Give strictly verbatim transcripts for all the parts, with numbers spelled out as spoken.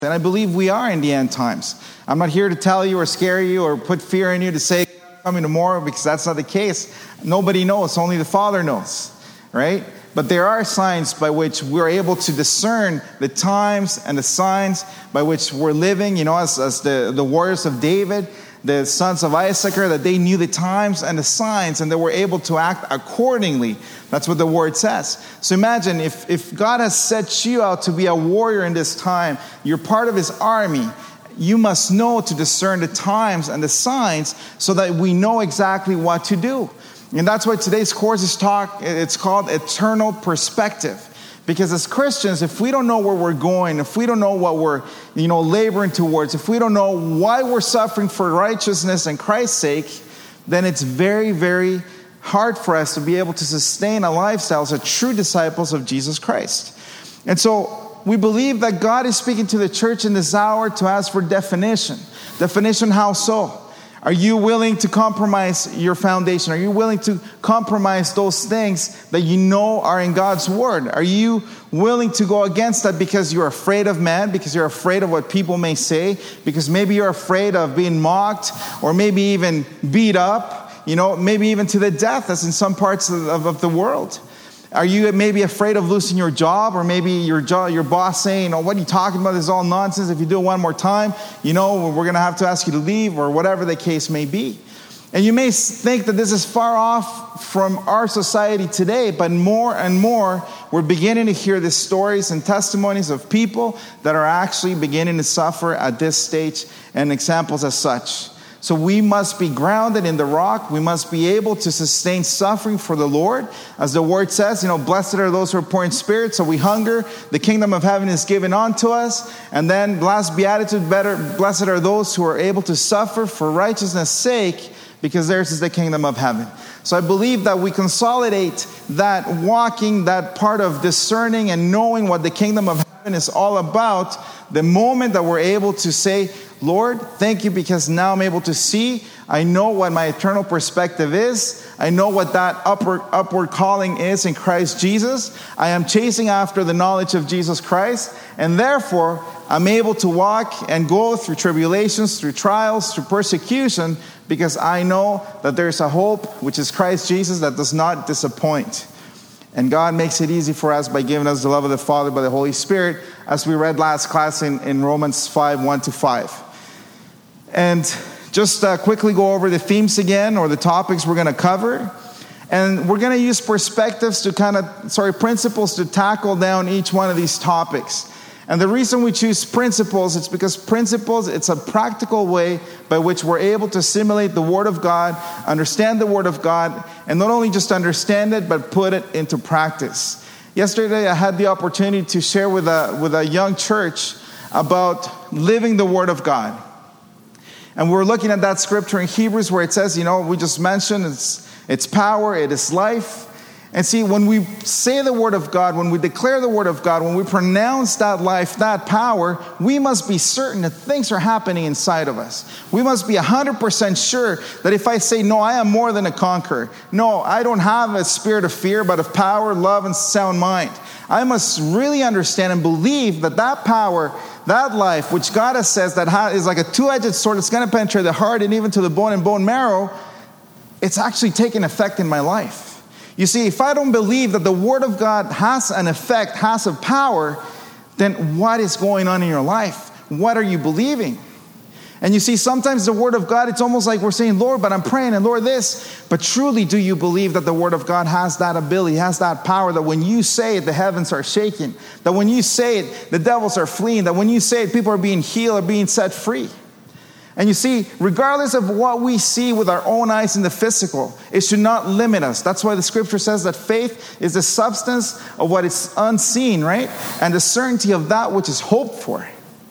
And I believe we are in the end times. I'm not here to tell you or scare you or put fear in you to say coming tomorrow, because that's not the case. Nobody knows. Only the Father knows, right? But there are signs by which we're able to discern the times and the signs by which we're living. You know, as, as the, the warriors of David, the sons of Issachar, that they knew the times and the signs and they were able to act accordingly. That's what the word says. So imagine if, if God has set you out to be a warrior in this time, you're part of his army, you must know to discern the times and the signs so that we know exactly what to do. And that's why today's course is talk, it's called Eternal Perspective. Because as Christians, if we don't know where we're going, if we don't know what we're, you know, laboring towards, if we don't know why we're suffering for righteousness and Christ's sake, then it's very, very hard for us to be able to sustain a lifestyle as a true disciples of Jesus Christ. And so we believe that God is speaking to the church in this hour to ask for definition. Definition, how so? Are you willing to compromise your foundation? Are you willing to compromise those things that you know are in God's word? Are you willing to go against that because you're afraid of man, because you're afraid of what people may say, because maybe you're afraid of being mocked or maybe even beat up, you know, maybe even to the death, as in some parts of, of, of the world? Are you maybe afraid of losing your job, or maybe your job, your boss saying, "Oh, what are you talking about? This is all nonsense. If you do it one more time, you know, we're going to have to ask you to leave," or whatever the case may be. And you may think that this is far off from our society today, but more and more we're beginning to hear the stories and testimonies of people that are actually beginning to suffer at this stage, and examples as such. So we must be grounded in the rock. We must be able to sustain suffering for the Lord. As the word says, you know, blessed are those who are poor in spirit. So we hunger. The kingdom of heaven is given unto us. And then last beatitude, better, blessed are those who are able to suffer for righteousness' sake, because theirs is the kingdom of heaven. So I believe that we consolidate that walking, that part of discerning and knowing what the kingdom of heaven is all about, the moment that we're able to say, "Lord, thank you, because now I'm able to see. I know what my eternal perspective is. I know what that upward, upward calling is in Christ Jesus. I am chasing after the knowledge of Jesus Christ. And therefore, I'm able to walk and go through tribulations, through trials, through persecution, because I know that there's a hope, which is Christ Jesus, that does not disappoint." And God makes it easy for us by giving us the love of the Father by the Holy Spirit, as we read last class in, in Romans five, one to five. And just uh, quickly go over the themes again, or the topics we're going to cover. And we're going to use perspectives to kind of, sorry, principles to tackle down each one of these topics. And the reason we choose principles, it's because principles, it's a practical way by which we're able to assimilate the Word of God, understand the Word of God, and not only just understand it, but put it into practice. Yesterday, I had the opportunity to share with a, with a young church about living the Word of God. And we're looking at that scripture in Hebrews where it says, you know, we just mentioned it's, it's power, it is life. And see, when we say the Word of God, when we declare the Word of God, when we pronounce that life, that power, we must be certain that things are happening inside of us. We must be one hundred percent sure that if I say, "No, I am more than a conqueror. No, I don't have a spirit of fear, but of power, love, and sound mind," I must really understand and believe that that power, that life, which God has says that is like a two-edged sword, it's going to penetrate the heart and even to the bone and bone marrow, it's actually taking effect in my life. You see, if I don't believe that the Word of God has an effect, has a power, then what is going on in your life? What are you believing? And you see, sometimes the Word of God, it's almost like we're saying, "Lord, but I'm praying, and Lord, this." But truly, do you believe that the Word of God has that ability, has that power, that when you say it, the heavens are shaking, that when you say it, the devils are fleeing, that when you say it, people are being healed or being set free? And you see, regardless of what we see with our own eyes in the physical, it should not limit us. That's why the scripture says that faith is the substance of what is unseen, right? And the certainty of that which is hoped for.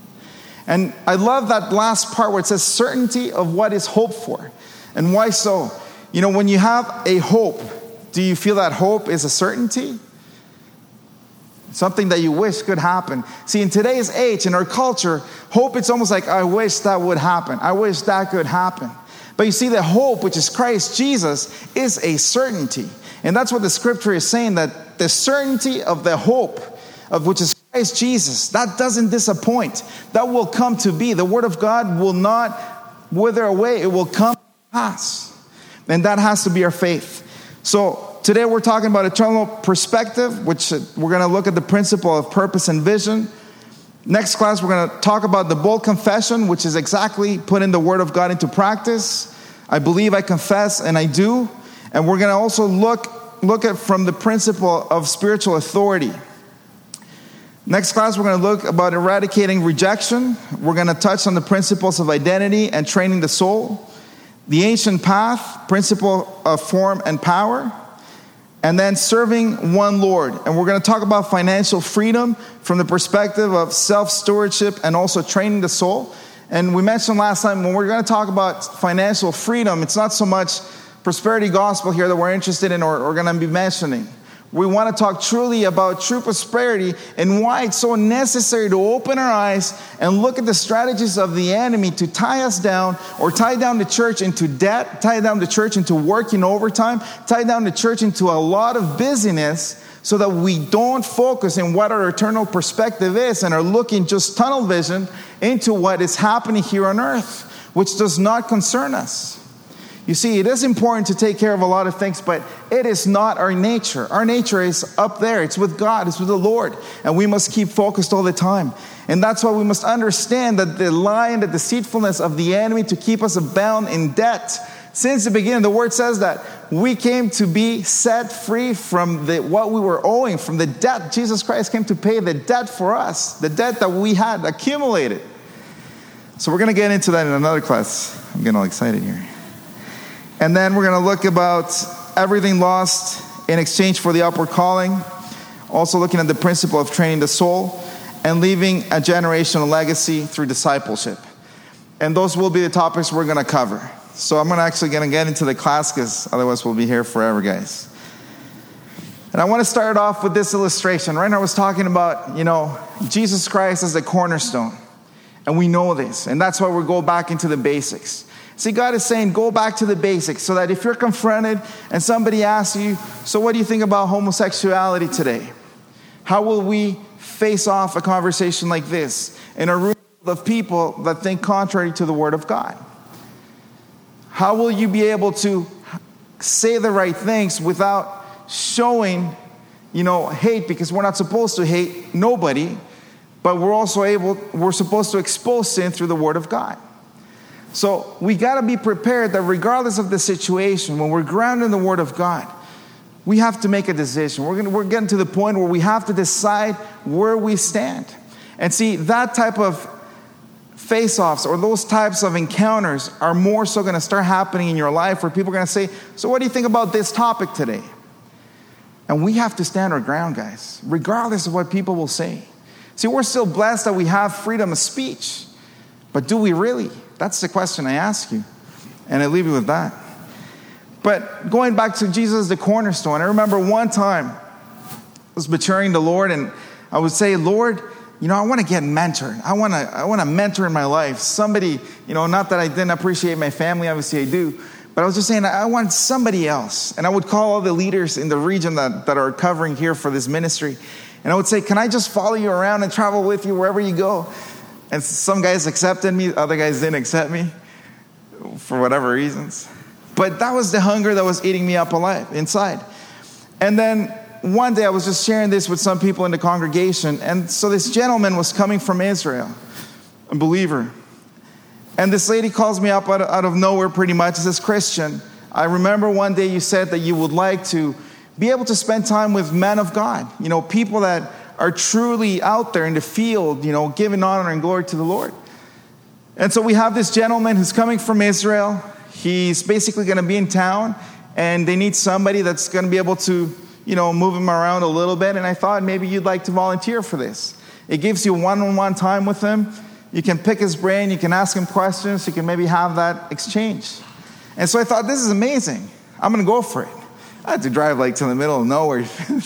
And I love that last part where it says certainty of what is hoped for. And why so? You know, when you have a hope, do you feel that hope is a certainty? Something that you wish could happen. See, in today's age, in our culture, hope, it's almost like, "I wish that would happen. I wish that could happen." But you see, the hope, which is Christ Jesus, is a certainty. And that's what the scripture is saying, that the certainty of the hope, of which is Christ Jesus. That doesn't disappoint. That will come to be. The word of God will not wither away. It will come to pass. And that has to be our faith. So today we're talking about eternal perspective, which we're going to look at the principle of purpose and vision. Next class, we're going to talk about the bold confession, which is exactly putting the word of God into practice. I believe, I confess, and I do. And we're going to also look, look at from the principle of spiritual authority. Next class, we're going to look about eradicating rejection. We're going to touch on the principles of identity and training the soul. The ancient path, principle of form and power. And then serving one Lord. And we're going to talk about financial freedom from the perspective of self-stewardship and also training the soul. And we mentioned last time, when we're going to talk about financial freedom, it's not so much prosperity gospel here that we're interested in or, or going to be mentioning. We want to talk truly about true prosperity and why it's so necessary to open our eyes and look at the strategies of the enemy to tie us down or tie down the church into debt, tie down the church into working overtime, tie down the church into a lot of busyness so that we don't focus in what our eternal perspective is and are looking just tunnel vision into what is happening here on earth, which does not concern us. You see, it is important to take care of a lot of things, but it is not our nature. Our nature is up there. It's with God. It's with the Lord. And we must keep focused all the time. And that's why we must understand that the lie and the deceitfulness of the enemy to keep us bound in debt. Since the beginning, the word says that we came to be set free from the, what we were owing, from the debt. Jesus Christ came to pay the debt for us, the debt that we had accumulated. So we're going to get into that in another class. I'm getting all excited here. And then we're going to look about everything lost in exchange for the upward calling. Also looking at the principle of training the soul and leaving a generational legacy through discipleship. And those will be the topics we're going to cover. So I'm going to actually going to get into the class because otherwise we'll be here forever, guys. And I want to start off with this illustration. Right now I was talking about, you know, Jesus Christ as the cornerstone. And we know this. And that's why we go back into the basics. See, God is saying, go back to the basics so that if you're confronted and somebody asks you, so what do you think about homosexuality today? How will we face off a conversation like this in a room of people that think contrary to the Word of God? How will you be able to say the right things without showing, you know, hate? Because we're not supposed to hate nobody, but we're also able, we're supposed to expose sin through the Word of God. So we got to be prepared that regardless of the situation, when we're grounded in the Word of God, we have to make a decision. We're gonna, we're getting to the point where we have to decide where we stand. And see, that type of face-offs or those types of encounters are more so going to start happening in your life where people are going to say, so what do you think about this topic today? And we have to stand our ground, guys, regardless of what people will say. See, we're still blessed that we have freedom of speech. But do we really? That's the question I ask you. And I leave you with that. But going back to Jesus, the cornerstone, I remember one time I was maturing the Lord, and I would say, Lord, you know, I want to get mentored. I want to I want to mentor in my life. Somebody, you know, not that I didn't appreciate my family, obviously I do. But I was just saying, I want somebody else. And I would call all the leaders in the region that, that are covering here for this ministry. And I would say, can I just follow you around and travel with you wherever you go? And some guys accepted me, other guys didn't accept me for whatever reasons. But that was the hunger that was eating me up alive inside. And then one day I was just sharing this with some people in the congregation. And so this gentleman was coming from Israel, a believer. And this lady calls me up out of, out of nowhere pretty much and says, Christian, I remember one day you said that you would like to be able to spend time with men of God. You know, people that are truly out there in the field, you know, giving honor and glory to the Lord. And so we have this gentleman who's coming from Israel. He's basically going to be in town, and they need somebody that's going to be able to, you know, move him around a little bit. And I thought maybe you'd like to volunteer for this. It gives you one-on-one time with him. You can pick his brain. You can ask him questions. You can maybe have that exchange. And so I thought, this is amazing. I'm going to go for it. I had to drive like to the middle of nowhere.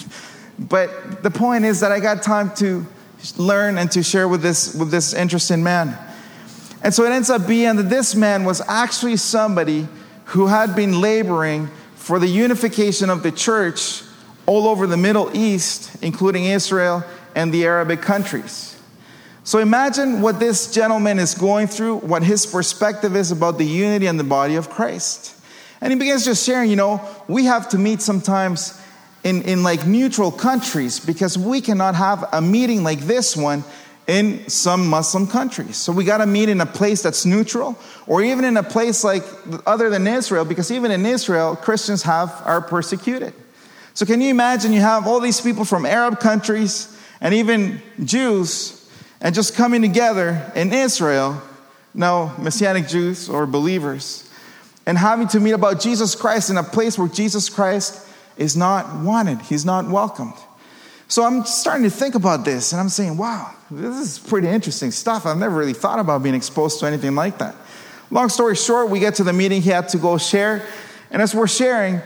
But the point is that I got time to learn and to share with this with this interesting man. And so it ends up being that this man was actually somebody who had been laboring for the unification of the church all over the Middle East, including Israel and the Arabic countries. So imagine what this gentleman is going through, what his perspective is about the unity and the body of Christ. And he begins just sharing, you know, we have to meet sometimes in, in like neutral countries because we cannot have a meeting like this one in some Muslim countries. So we got to meet in a place that's neutral, or even in a place like other than Israel, because even in Israel, Christians have are persecuted. So can you imagine you have all these people from Arab countries and even Jews and just coming together in Israel, no Messianic Jews or believers, and having to meet about Jesus Christ in a place where Jesus Christ is not wanted. He's not welcomed. So I'm starting to think about this, and I'm saying, wow, this is pretty interesting stuff. I've never really thought about being exposed to anything like that. Long story short, we get to the meeting. He had to go share. And as we're sharing,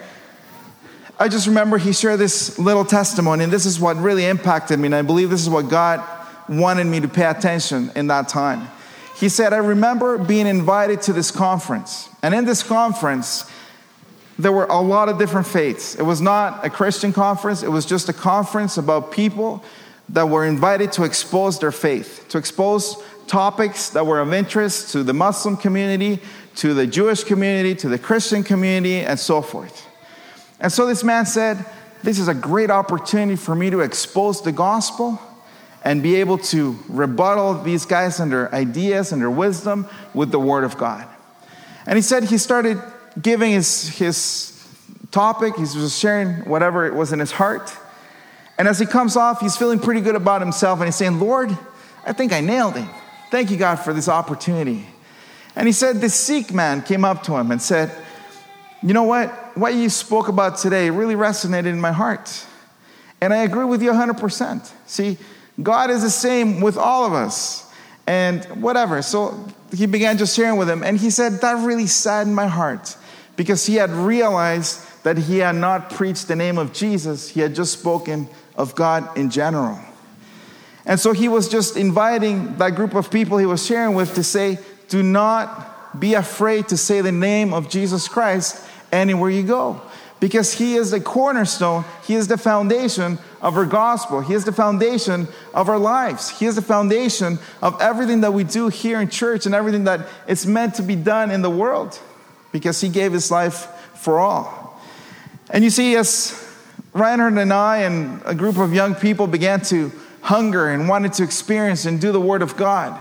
I just remember he shared this little testimony, and this is what really impacted me, and I believe this is what God wanted me to pay attention in that time. He said, I remember being invited to this conference, and in this conference, there were a lot of different faiths. It was not a Christian conference. It was just a conference about people that were invited to expose their faith, to expose topics that were of interest to the Muslim community, to the Jewish community, to the Christian community, and so forth. And so this man said, this is a great opportunity for me to expose the gospel and be able to rebuttal these guys and their ideas and their wisdom with the word of God. And he said he started giving his, his topic. He was sharing whatever it was in his heart. And as he comes off, he's feeling pretty good about himself. And he's saying, Lord, I think I nailed it. Thank you, God, for this opportunity. And he said this Sikh man came up to him and said, you know what? What you spoke about today really resonated in my heart. And I agree with you one hundred percent. See, God is the same with all of us. And whatever. So he began just sharing with him. And he said, that really saddened my heart. Because he had realized that he had not preached the name of Jesus. He had just spoken of God in general. And so he was just inviting that group of people he was sharing with to say, do not be afraid to say the name of Jesus Christ anywhere you go. Because he is the cornerstone. He is the foundation of our gospel. He is the foundation of our lives. He is the foundation of everything that we do here in church and everything that is meant to be done in the world. Because he gave his life for all. And you see, as Reinhard and I and a group of young people began to hunger and wanted to experience and do the Word of God.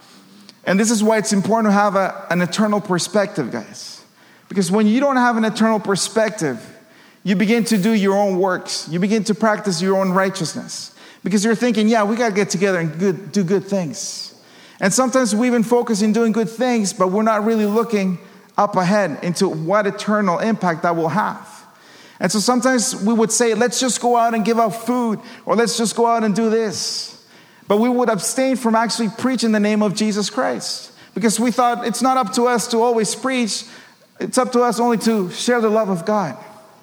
And this is why it's important to have a, an eternal perspective, guys. Because when you don't have an eternal perspective, you begin to do your own works. You begin to practice your own righteousness. Because you're thinking, yeah, we got to get together and good, do good things. And sometimes we even focus in doing good things, but we're not really looking up ahead into what eternal impact that will have. And so sometimes we would say, let's just go out and give out food, or let's just go out and do this. But we would abstain from actually preaching the name of Jesus Christ. Because we thought it's not up to us to always preach. It's up to us only to share the love of God.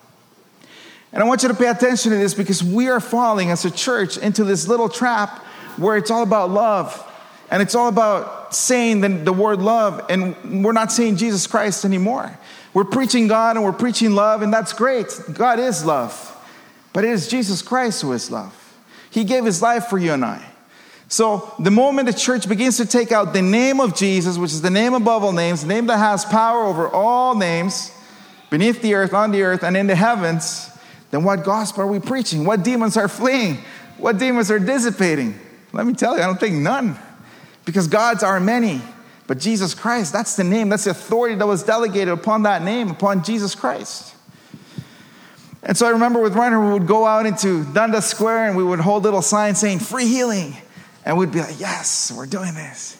And I want you to pay attention to this, because we are falling as a church into this little trap where it's all about love. And it's all about saying the, the word love, and we're not saying Jesus Christ anymore. We're preaching God and we're preaching love, and that's great. God is love. But it is Jesus Christ who is love. He gave his life for you and I. So the moment the church begins to take out the name of Jesus, which is the name above all names, the name that has power over all names, beneath the earth, on the earth, and in the heavens, then what gospel are we preaching? What demons are fleeing? What demons are dissipating? Let me tell you, I don't think none. Because gods are many. But Jesus Christ, that's the name, that's the authority that was delegated upon that name, upon Jesus Christ. And so I remember with Reiner, we would go out into Dundas Square and we would hold little signs saying, free healing. And we'd be like, yes, we're doing this.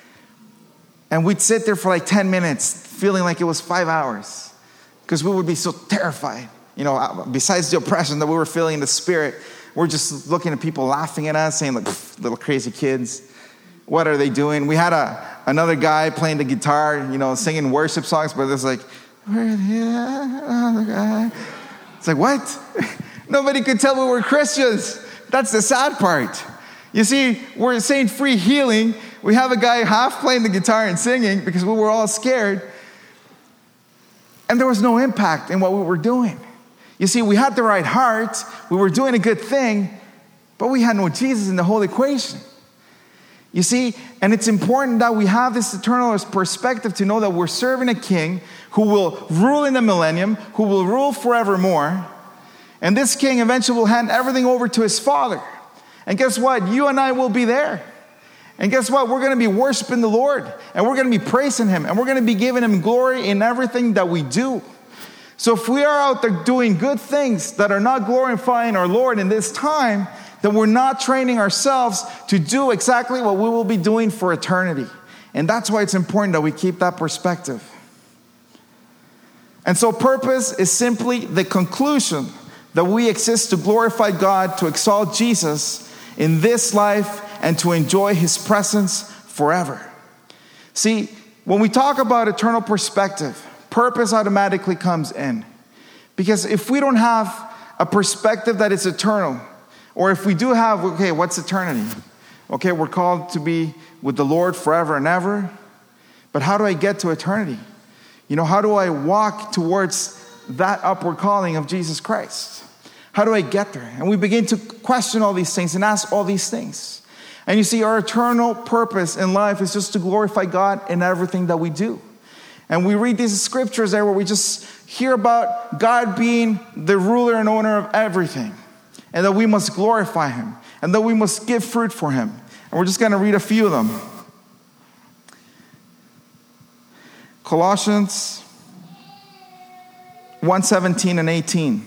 And we'd sit there for like ten minutes, feeling like it was five hours. Because we would be so terrified. You know, besides the oppression that we were feeling in the spirit, we're just looking at people laughing at us, saying, like, little crazy kids. What are they doing? We had a another guy playing the guitar, you know, singing worship songs, but it's like, where the other guy? It's like, what? Nobody could tell we were Christians. That's the sad part. You see, we're saying free healing. We have a guy half playing the guitar and singing because we were all scared. And there was no impact in what we were doing. You see, we had the right heart. We were doing a good thing. But we had no Jesus in the whole equation. You see, and it's important that we have this eternal perspective to know that we're serving a king who will rule in the millennium, who will rule forevermore. And this king eventually will hand everything over to his Father. And guess what? You and I will be there. And guess what? We're going to be worshiping the Lord. And we're going to be praising him. And we're going to be giving him glory in everything that we do. So if we are out there doing good things that are not glorifying our Lord in this time, then we're not training ourselves to do exactly what we will be doing for eternity. And that's why it's important that we keep that perspective. And so purpose is simply the conclusion that we exist to glorify God, to exalt Jesus in this life, and to enjoy his presence forever. See, when we talk about eternal perspective, purpose automatically comes in. Because if we don't have a perspective that is eternal, or if we do have, okay, what's eternity? Okay, we're called to be with the Lord forever and ever. But how do I get to eternity? You know, how do I walk towards that upward calling of Jesus Christ? How do I get there? And we begin to question all these things and ask all these things. And you see, our eternal purpose in life is just to glorify God in everything that we do. And we read these scriptures there where we just hear about God being the ruler and owner of everything. And that we must glorify him. And that we must give fruit for him. And we're just going to read a few of them. Colossians one seventeen and eighteen.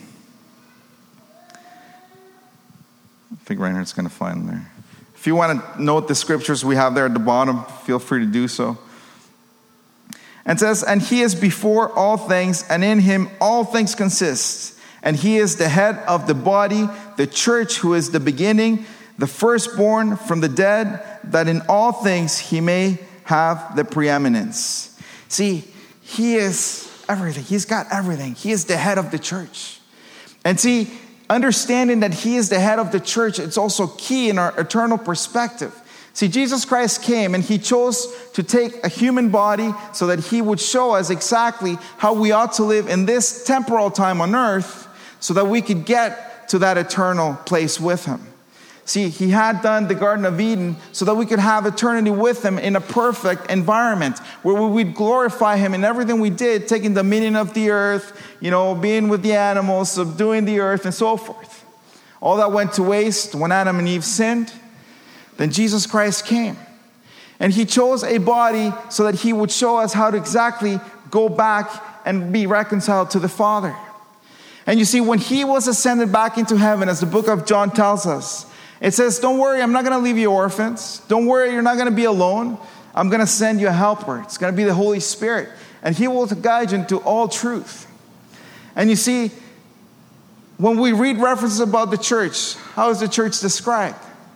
I think Reinhardt's going to find there. If you want to note the scriptures we have there at the bottom, feel free to do so. And it says, and he is before all things, and in him all things consist. And he is the head of the body, the church, who is the beginning, the firstborn from the dead, that in all things he may have the preeminence. See, he is everything. He's got everything. He is the head of the church. And see, understanding that he is the head of the church, it's also key in our eternal perspective. See, Jesus Christ came and he chose to take a human body so that he would show us exactly how we ought to live in this temporal time on earth, so that we could get to that eternal place with him. See, he had done the Garden of Eden so that we could have eternity with him in a perfect environment where we would glorify him in everything we did, taking dominion of the earth, you know, being with the animals, subduing the earth, and so forth. All that went to waste when Adam and Eve sinned. Then Jesus Christ came. And he chose a body so that he would show us how to exactly go back and be reconciled to the Father. And you see, when he was ascended back into heaven, as the book of John tells us, it says, don't worry, I'm not going to leave you orphans. Don't worry, you're not going to be alone. I'm going to send you a helper. It's going to be the Holy Spirit. And he will guide you into all truth. And you see, when we read references about the church, how is the church described?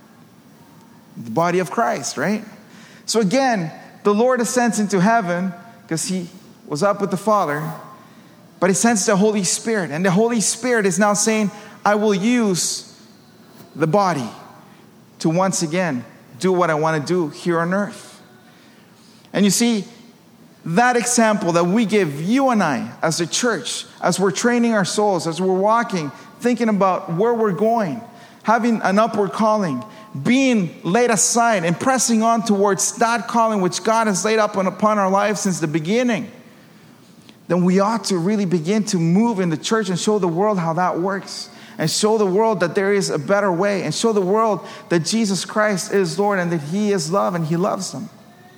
The body of Christ, right? So again, the Lord ascends into heaven because he was up with the Father. But he sends the Holy Spirit. And the Holy Spirit is now saying, I will use the body to once again do what I want to do here on earth. And you see, that example that we give you and I as a church, as we're training our souls, as we're walking, thinking about where we're going, having an upward calling, being laid aside and pressing on towards that calling which God has laid up upon our lives since the beginning, then we ought to really begin to move in the church and show the world how that works. And show the world that there is a better way. And show the world that Jesus Christ is Lord and that he is love and he loves them.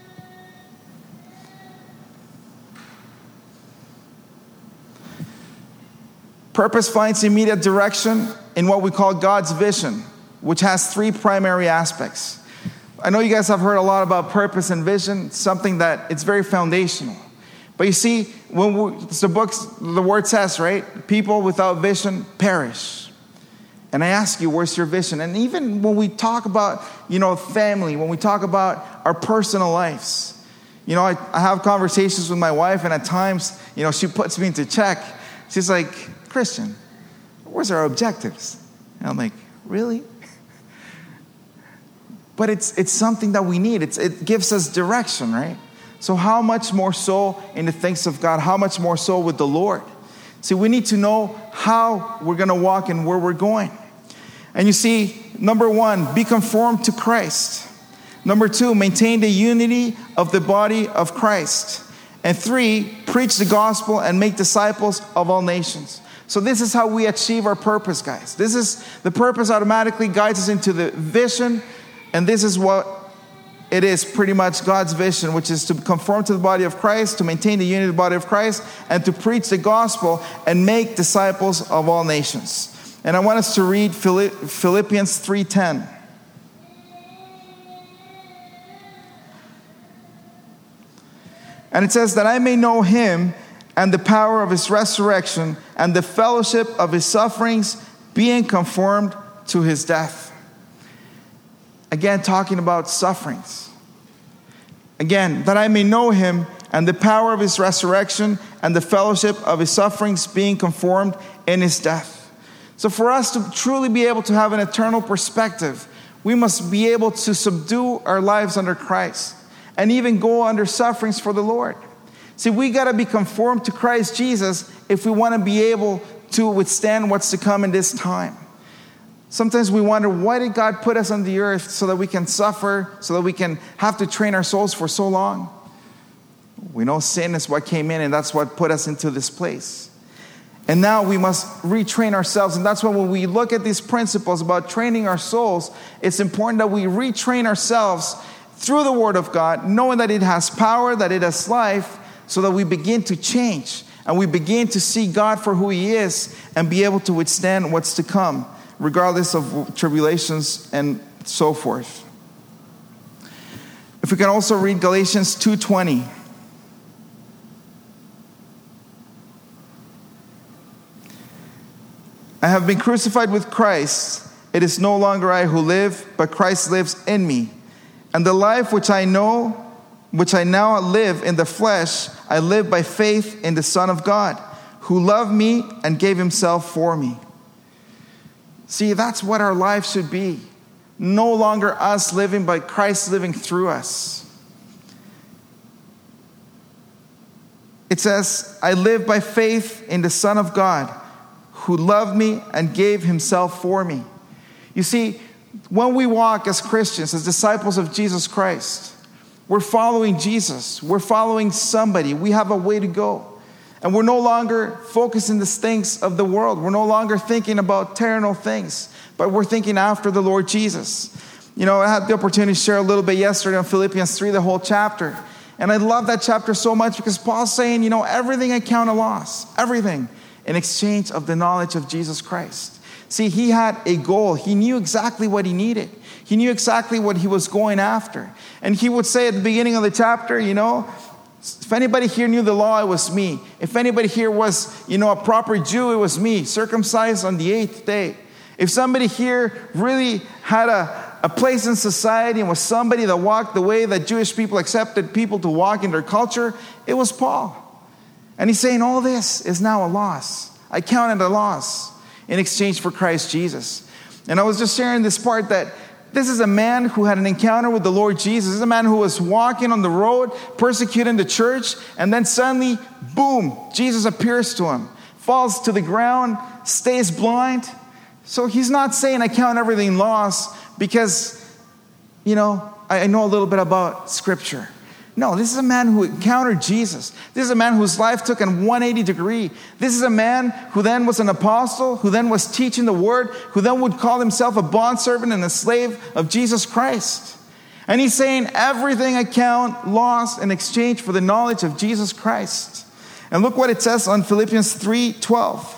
Purpose finds immediate direction in what we call God's vision, which has three primary aspects. I know you guys have heard a lot about purpose and vision. It's something that it's very foundational. But you see, when we, the books, the word says, right? People without vision perish. And I ask you, where's your vision? And even when we talk about, you know, family, when we talk about our personal lives, you know, I, I have conversations with my wife, and at times, you know, she puts me into check. She's like, Christian, where's our objectives? And I'm like, really? But it's it's something that we need. It's, it gives us direction, right? So how much more so in the things of God? How much more so with the Lord? See, we need to know how we're going to walk and where we're going. And you see, Number one, be conformed to Christ. Number two, maintain the unity of the body of Christ. And three, preach the gospel and make disciples of all nations. So this is how we achieve our purpose, guys. This is the purpose automatically guides us into the vision. And this is what it is pretty much God's vision, which is to conform to the body of Christ, to maintain the unity of the body of Christ, and to preach the gospel and make disciples of all nations. And I want us to read Philippians three ten. And it says that I may know him and the power of his resurrection and the fellowship of his sufferings, being conformed to his death. Again, talking about sufferings. Again, that I may know him and the power of his resurrection and the fellowship of his sufferings, being conformed in his death. So for us to truly be able to have an eternal perspective, we must be able to subdue our lives under Christ and even go under sufferings for the Lord. See, we got to be conformed to Christ Jesus if we want to be able to withstand what's to come in this time. Sometimes we wonder, why did God put us on the earth so that we can suffer, so that we can have to train our souls for so long? We know sin is what came in, and that's what put us into this place. And now we must retrain ourselves. And that's why when we look at these principles about training our souls, it's important that we retrain ourselves through the Word of God, knowing that it has power, that it has life, so that we begin to change and we begin to see God for who He is and be able to withstand what's to come, regardless of tribulations and so forth. If we can also read Galatians two twenty. I have been crucified with Christ. It is no longer I who live, but Christ lives in me. And the life which I know, which I now live in the flesh, I live by faith in the Son of God, who loved me and gave himself for me. See, that's what our life should be. No longer us living, but Christ living through us. It says, I live by faith in the Son of God, who loved me and gave himself for me. You see, when we walk as Christians, as disciples of Jesus Christ, we're following Jesus. We're following somebody. We have a way to go. And we're no longer focused on the things of the world. We're no longer thinking about terrenal things, but we're thinking after the Lord Jesus. You know, I had the opportunity to share a little bit yesterday on Philippians three, the whole chapter. And I love that chapter so much because Paul's saying, you know, everything I count a loss, everything, in exchange of the knowledge of Jesus Christ. See, he had a goal. He knew exactly what he needed. He knew exactly what he was going after. And he would say at the beginning of the chapter, you know, if anybody here knew the law, it was me. If anybody here was, you know, a proper Jew, it was me, circumcised on the eighth day. If somebody here really had a, a place in society and was somebody that walked the way that Jewish people accepted people to walk in their culture, it was Paul. And he's saying all this is now a loss. I counted a loss in exchange for Christ Jesus. And I was just sharing this part that this is a man who had an encounter with the Lord Jesus. This is a man who was walking on the road, persecuting the church, and then suddenly, boom, Jesus appears to him, falls to the ground, stays blind. So he's not saying I count everything lost because, you know, I know a little bit about Scripture. No, this is a man who encountered Jesus. This is a man whose life took a one eighty degree. This is a man who then was an apostle, who then was teaching the word, who then would call himself a bondservant and a slave of Jesus Christ. And he's saying, everything I count lost in exchange for the knowledge of Jesus Christ. And look what it says on Philippians three twelve.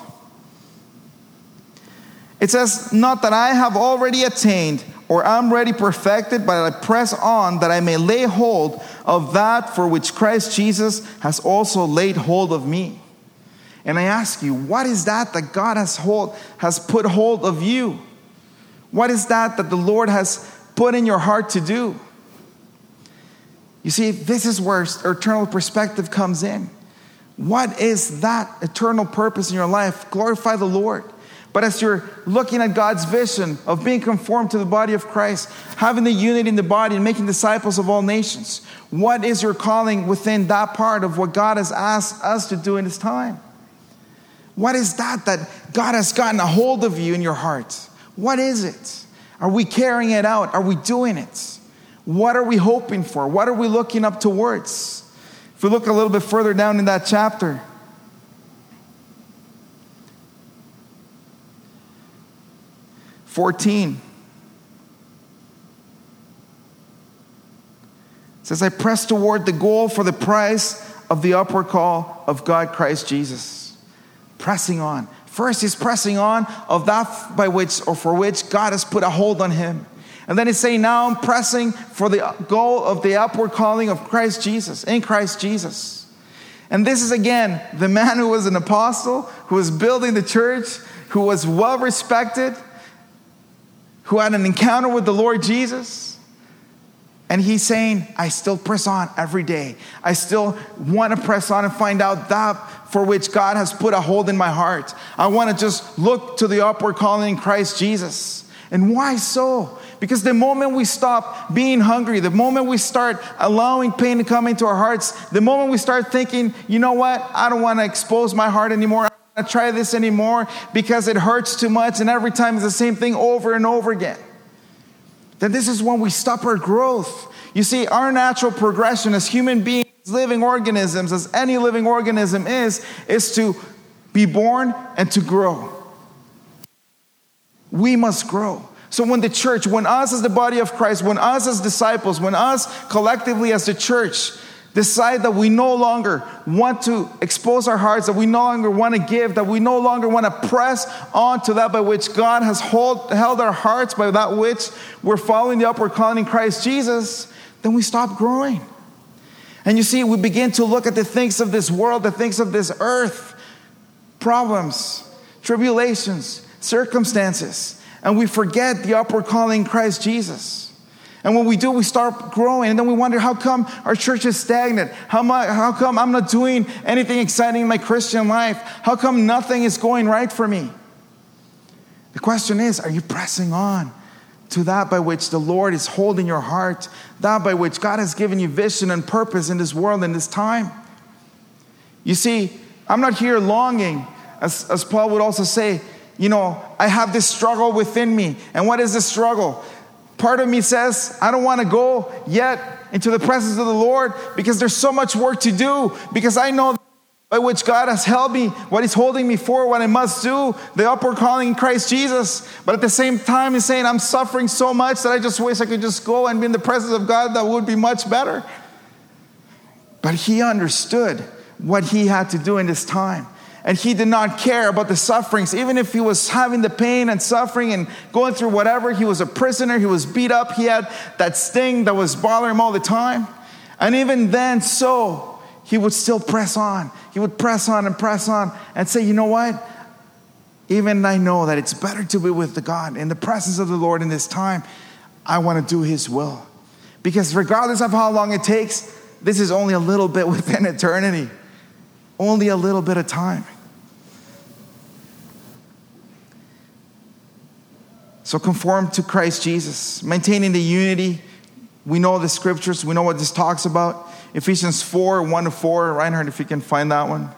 It says, not that I have already attained or I'm ready perfected, but I press on that I may lay hold of that for which Christ Jesus has also laid hold of me. And I ask you, what is that that God has hold has put hold of you? What is that that the Lord has put in your heart to do? You see, this is where eternal perspective comes in. What is that eternal purpose in your life? Glorify the Lord. But as you're looking at God's vision of being conformed to the body of Christ, having the unity in the body and making disciples of all nations, what is your calling within that part of what God has asked us to do in this time? What is that that God has gotten a hold of you in your heart? What is it? Are we carrying it out? Are we doing it? What are we hoping for? What are we looking up towards? If we look a little bit further down in that chapter, fourteen. It says, I press toward the goal for the prize of the upward call of God Christ Jesus. Pressing on. First, he's pressing on of that by which or for which God has put a hold on him. And then he's saying, now I'm pressing for the goal of the upward calling of Christ Jesus, in Christ Jesus. And this is again, the man who was an apostle, who was building the church, who was well respected, who had an encounter with the Lord Jesus. And he's saying, I still press on every day. I still want to press on and find out that for which God has put a hold in my heart. I want to just look to the upward calling in Christ Jesus. And why so? Because the moment we stop being hungry, the moment we start allowing pain to come into our hearts, the moment we start thinking, you know what, I don't want to expose my heart anymore. I don't want to try this anymore because it hurts too much. And every time it's the same thing over and over again. Then this is when we stop our growth. You see, our natural progression as human beings, living organisms, as any living organism is, is to be born and to grow. We must grow. So when the church, when us as the body of Christ, when us as disciples, when us collectively as the church decide that we no longer want to expose our hearts, that we no longer want to give, that we no longer want to press on to that by which God has hold, held our hearts, by that which we're following the upward calling in Christ Jesus, then we stop growing. And you see, we begin to look at the things of this world, the things of this earth, problems, tribulations, circumstances, and we forget the upward calling in Christ Jesus. And when we do, we start growing, and then we wonder, how come our church is stagnant? How, much, how come I'm not doing anything exciting in my Christian life? How come nothing is going right for me? The question is, are you pressing on to that by which the Lord is holding your heart, that by which God has given you vision and purpose in this world, in this time? You see, I'm not here longing, as, as Paul would also say, you know, I have this struggle within me. And what is this struggle? Part of me says, I don't want to go yet into the presence of the Lord because there's so much work to do, because I know by which God has held me, what he's holding me for, what I must do, the upward calling in Christ Jesus. But at the same time, he's saying, I'm suffering so much that I just wish I could just go and be in the presence of God. That would be much better. But he understood what he had to do in this time. And he did not care about the sufferings. Even if he was having the pain and suffering and going through whatever, he was a prisoner, he was beat up, he had that sting that was bothering him all the time. And even then, so, he would still press on. He would press on and press on and say, you know what? Even I know that it's better to be with the God in the presence of the Lord in this time. I want to do his will. Because regardless of how long it takes, this is only a little bit within eternity. Only a little bit of time. So conform to Christ Jesus, maintaining the unity. We know the scriptures. We know what this talks about. Ephesians four, one to four. Reinhard, if you can find that one.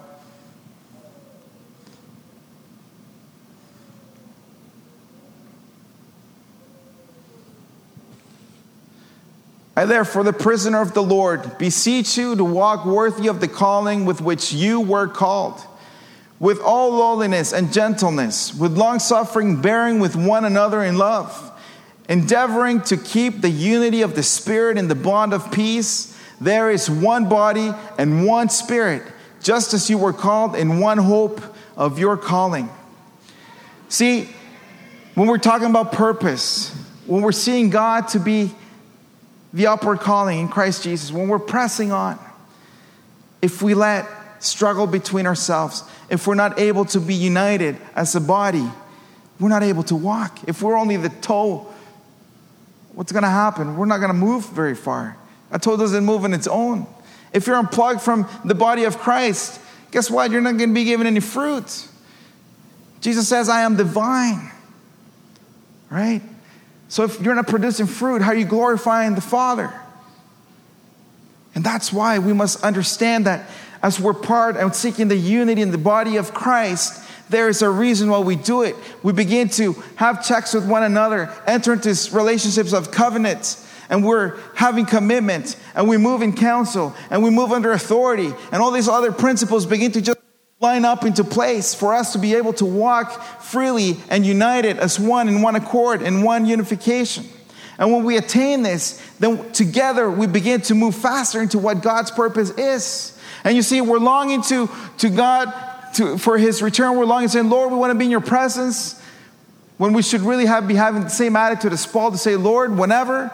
I therefore, the prisoner of the Lord, beseech you to walk worthy of the calling with which you were called, with all lowliness and gentleness, with long-suffering, bearing with one another in love, endeavoring to keep the unity of the Spirit in the bond of peace. There is one body and one Spirit, just as you were called in one hope of your calling. See, when we're talking about purpose, when we're seeing God to be the upward calling in Christ Jesus, when we're pressing on, if we let struggle between ourselves, if we're not able to be united as a body, we're not able to walk. If we're only the toe, what's going to happen? We're not going to move very far. A toe doesn't move on its own. If you're unplugged from the body of Christ, guess what? You're not going to be given any fruit. Jesus says, I am the vine. Right? So if you're not producing fruit, how are you glorifying the Father? And that's why we must understand that as we're part and seeking the unity in the body of Christ, there is a reason why we do it. We begin to have checks with one another, enter into relationships of covenant, and we're having commitment, and we move in counsel, and we move under authority, and all these other principles begin to just line up into place for us to be able to walk freely and united as one in one accord, in one unification. And when we attain this, then together we begin to move faster into what God's purpose is. And you see, we're longing to, to God to, for his return. We're longing, saying, Lord, we want to be in your presence. When we should really have be having the same attitude as Paul to say, Lord, whenever,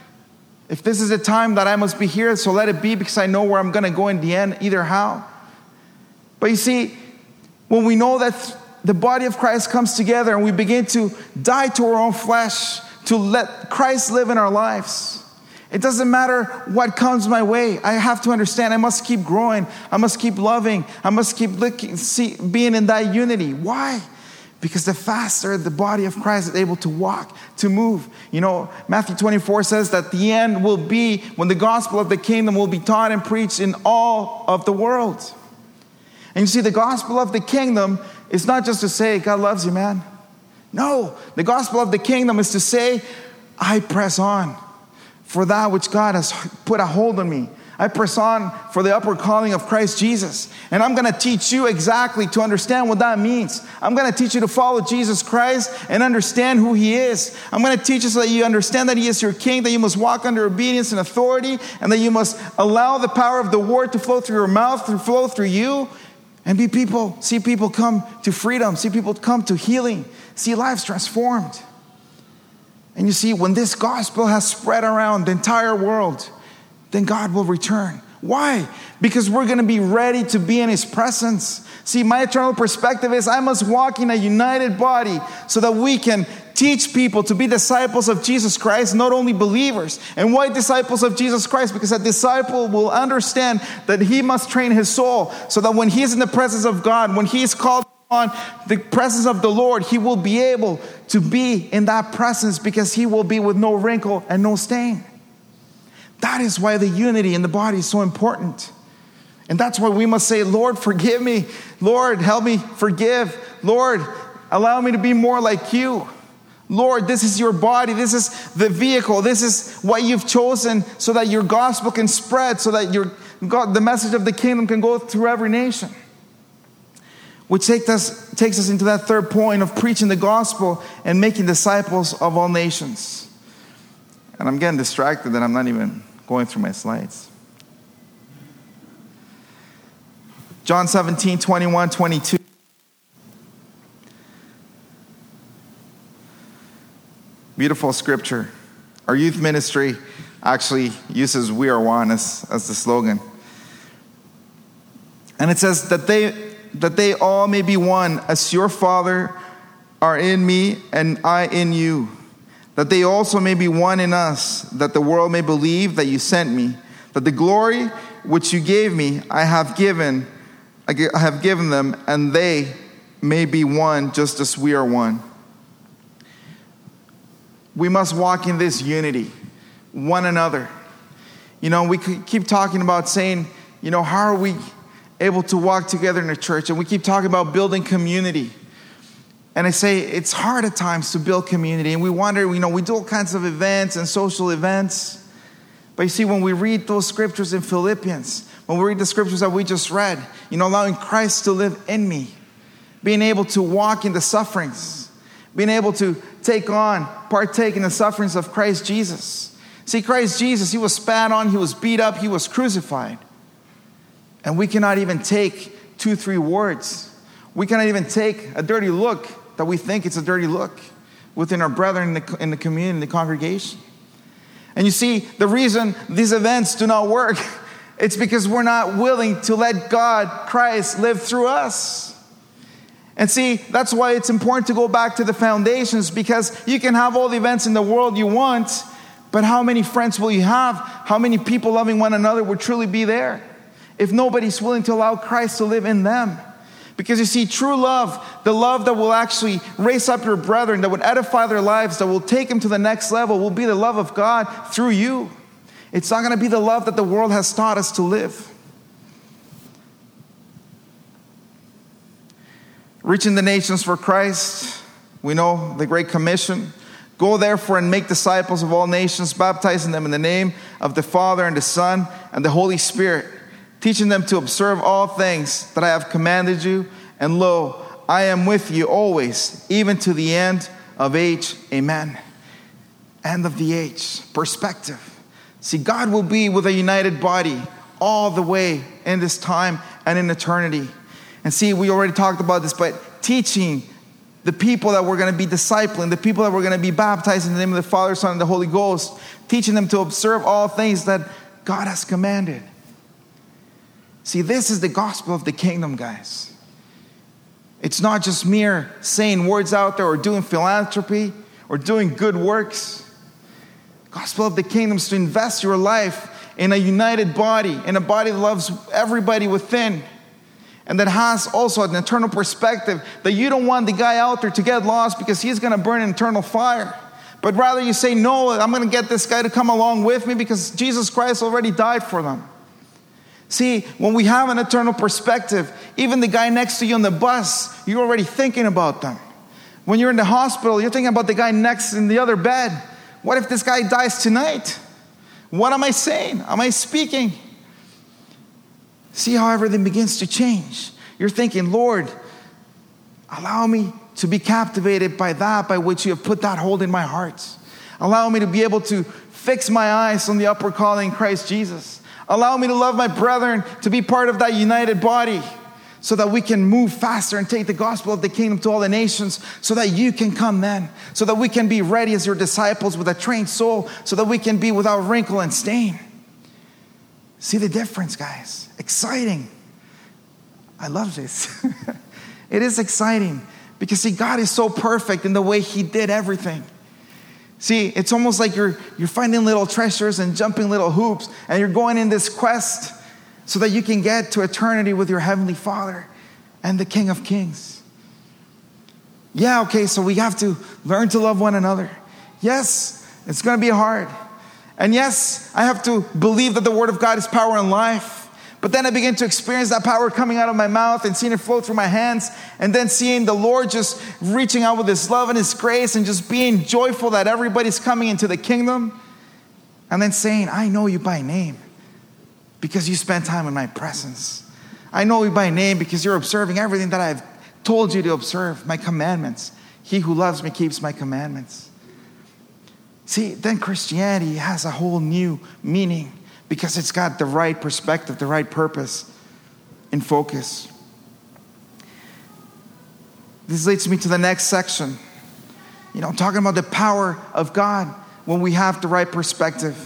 if this is a time that I must be here, so let it be, because I know where I'm going to go in the end, either how. But you see, when we know that the body of Christ comes together and we begin to die to our own flesh, to let Christ live in our lives, it doesn't matter what comes my way. I have to understand I must keep growing. I must keep loving. I must keep looking, see, being in that unity. Why? Because the faster the body of Christ is able to walk, to move. You know, Matthew twenty-four says that the end will be when the gospel of the kingdom will be taught and preached in all of the world. And you see, the gospel of the kingdom is not just to say, God loves you, man. No, the gospel of the kingdom is to say, I press on for that which God has put a hold on me. I press on for the upward calling of Christ Jesus. And I'm going to teach you exactly to understand what that means. I'm going to teach you to follow Jesus Christ and understand who he is. I'm going to teach you so that you understand that he is your king, that you must walk under obedience and authority, and that you must allow the power of the word to flow through your mouth, to flow through you, and be people, see people come to freedom, see people come to healing, see lives transformed. And you see, when this gospel has spread around the entire world, then God will return. Why? Because we're going to be ready to be in his presence. See, my eternal perspective is I must walk in a united body so that we can teach people to be disciples of Jesus Christ, not only believers. And why disciples of Jesus Christ? Because a disciple will understand that he must train his soul so that when he is in the presence of God, when he is called on the presence of the Lord, he will be able to be in that presence because he will be with no wrinkle and no stain. That is why the unity in the body is so important. And that's why we must say, Lord, forgive me. Lord, help me forgive. Lord, allow me to be more like you. Lord, this is your body. This is the vehicle. This is what you've chosen so that your gospel can spread, so that your God, the message of the kingdom can go through every nation. Which take us, takes us into that third point of preaching the gospel and making disciples of all nations. And I'm getting distracted that I'm not even going through my slides. John seventeen, twenty-one, twenty-two. Beautiful scripture. Our youth ministry actually uses "We are one" as, as the slogan. And it says that they that they all may be one, as your Father are in me and I in you. That they also may be one in us, that the world may believe that you sent me. That the glory which you gave me, I have given, I have given them, and they may be one, just as we are one. We must walk in this unity, one another. You know, we keep talking about saying, you know, how are we able to walk together in the church? And we keep talking about building community. And I say it's hard at times to build community. And we wonder, you know, we do all kinds of events and social events. But you see, when we read those scriptures in Philippians, when we read the scriptures that we just read, you know, allowing Christ to live in me, being able to walk in the sufferings, being able to take on, partake in the sufferings of Christ Jesus. See, Christ Jesus, he was spat on, he was beat up, he was crucified. And we cannot even take two, three words. We cannot even take a dirty look that we think it's a dirty look within our brethren in the, in the community, in the congregation. And you see, the reason these events do not work, it's because we're not willing to let God, Christ, live through us. And see, that's why it's important to go back to the foundations, because you can have all the events in the world you want, but how many friends will you have? How many people loving one another will truly be there if nobody's willing to allow Christ to live in them? Because you see, true love, the love that will actually raise up your brethren, that would edify their lives, that will take them to the next level, will be the love of God through you. It's not going to be the love that the world has taught us to live. Reaching the nations for Christ. We know the Great Commission. Go therefore and make disciples of all nations, baptizing them in the name of the Father and the Son and the Holy Spirit, teaching them to observe all things that I have commanded you. And lo, I am with you always, even to the end of age. Amen. End of the age. Perspective. See, God will be with a united body all the way in this time and in eternity. And see, we already talked about this, but teaching the people that we're going to be discipling, the people that we're going to be baptizing in the name of the Father, Son, and the Holy Ghost, teaching them to observe all things that God has commanded. See, this is the gospel of the kingdom, guys. It's not just mere saying words out there or doing philanthropy or doing good works. Gospel of the kingdom is to invest your life in a united body, in a body that loves everybody within, and that has also an eternal perspective, that you don't want the guy out there to get lost because he's going to burn in eternal fire. But rather you say, no, I'm going to get this guy to come along with me because Jesus Christ already died for them. See, when we have an eternal perspective, even the guy next to you on the bus, you're already thinking about them. When you're in the hospital, you're thinking about the guy next in the other bed. What if this guy dies tonight? What am I saying? Am I speaking? See how everything begins to change. You're thinking, Lord, allow me to be captivated by that by which you have put that hold in my heart. Allow me to be able to fix my eyes on the upward calling in Christ Jesus. Allow me to love my brethren, to be part of that united body, so that we can move faster and take the gospel of the kingdom to all the nations, so that you can come then, so that we can be ready as your disciples with a trained soul, so that we can be without wrinkle and stain. See the difference, guys. Exciting. I love this. It is exciting because, see, God is so perfect in the way he did everything. See, it's almost like you're, you're finding little treasures and jumping little hoops, and you're going in this quest so that you can get to eternity with your Heavenly Father and the King of Kings. Yeah, okay, so we have to learn to love one another. Yes, it's going to be hard. And yes, I have to believe that the Word of God is power and life. But then I begin to experience that power coming out of my mouth and seeing it flow through my hands. And then seeing the Lord just reaching out with His love and His grace and just being joyful that everybody's coming into the kingdom. And then saying, I know you by name because you spend time in my presence. I know you by name because you're observing everything that I've told you to observe, my commandments. He who loves me keeps my commandments. See, then Christianity has a whole new meaning because it's got the right perspective, the right purpose and focus. This leads me to the next section. You know, I'm talking about the power of God when we have the right perspective.